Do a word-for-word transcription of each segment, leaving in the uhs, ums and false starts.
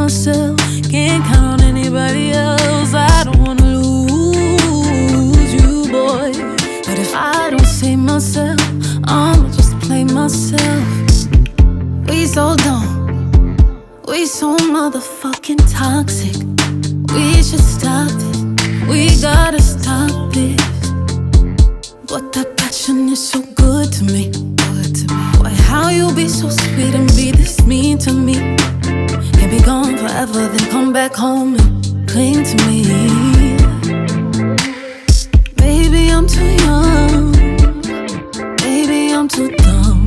myself, can't count on anybody else. I don't wanna lose you, boy, but if I don't save myself, I'ma just play myself. We so dumb, we so motherfucking toxic. We should stop it, we gotta stop it. But that passion is so good to me, good to me. Boy, how you be so sweet and be this mean to me. Can't be gone forever, then come back home and cling to me. Baby, I'm too young, baby, I'm too dumb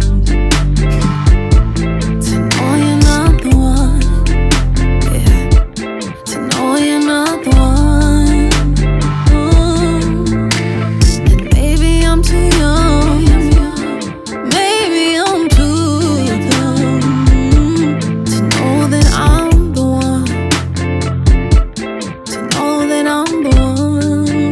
to know you're not the one, yeah, to know you're not the one. Mm. And baby, I'm too young, maybe I'm too dumb to know that I'm the one, to know that I'm the one.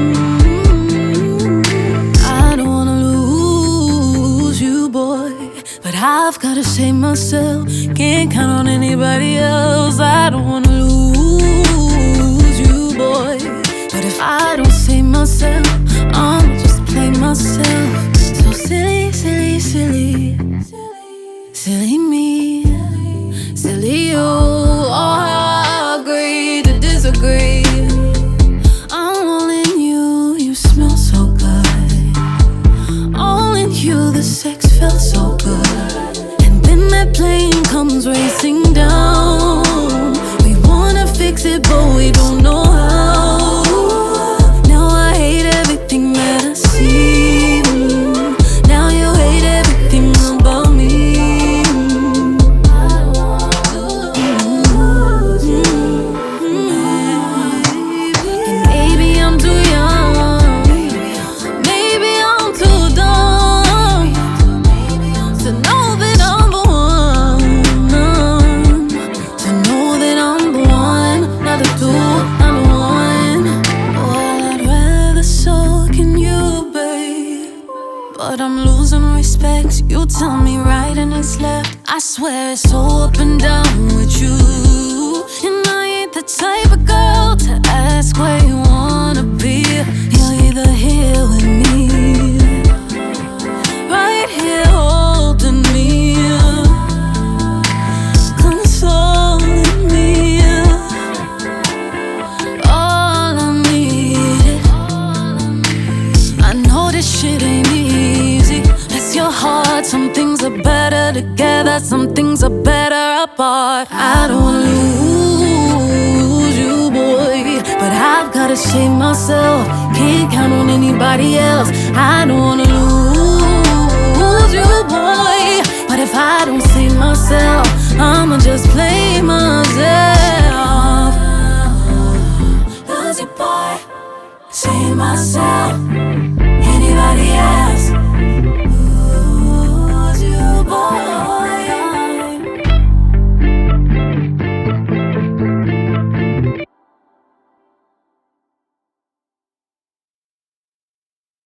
I don't wanna lose you, boy, but I've gotta save myself, can't count on anybody else. I don't wanna lose you, boy, but if I don't save myself, I'ma just play myself. So silly, silly, silly, silly me, silly you. Oh, I agree to disagree. I'm all in you, you smell so good. All in you, the sex felt so good. And then that plane comes racing down. We wanna fix it, but we don't know how. Now I hate everything that I see. Now you hate everything about me. I don't wanna lose you. And maybe I'm too young, maybe I'm too dumb to know that I'm the one, to know that I'm the one, not the two, I'm the one. Well, I'd rather soak in you, babe, but I'm losing respect. You tell me right and it's left. I swear it's so up and down with you, and I ain't the type of girl to ask where you wanna be. You're either here with me, right here holding me, consoling me. All I need, I know this shit ain't easy. Bless your heart, some things are better together, some things are better apart. I don't wanna lose you, boy, but I've gotta save myself, can't count on anybody else. I don't wanna lose you, boy, but if I don't save myself, I'ma just play myself. Lose you, boy, save myself.